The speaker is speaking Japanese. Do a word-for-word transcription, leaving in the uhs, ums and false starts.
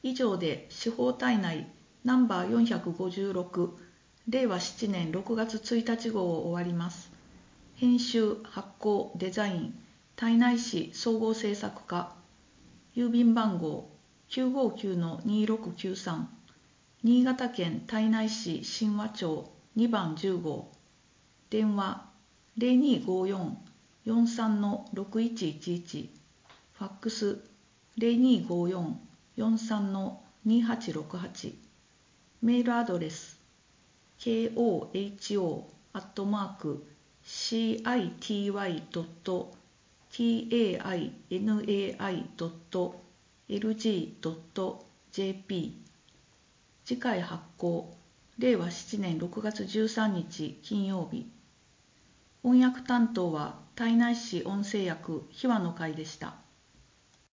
以上で司法体内ナンバーよんひゃくごじゅうろくれいわしちねんろくがつついたち号を終わります。編集・発行・デザイン胎内市総合制作課、郵便番号 きゅうごきゅうのにろくきゅうさん、新潟県胎内市新和町にばんじゅう号、電話 ゼロにーごーよん よんさんのろくいちいちいち、ファックス ゼロにーごーよん よんさんのにはちろくはち、メールアドレス ケーオーエイチオー アットマーク シーアイティーワイ ドット ティーエーアイエヌエーアイ ドット エルジー ドット ジェーピー。 次回発行れいわしちねんろくがつじゅうさんにち金曜日。翻訳担当は胎内市音声訳秘話の会でした。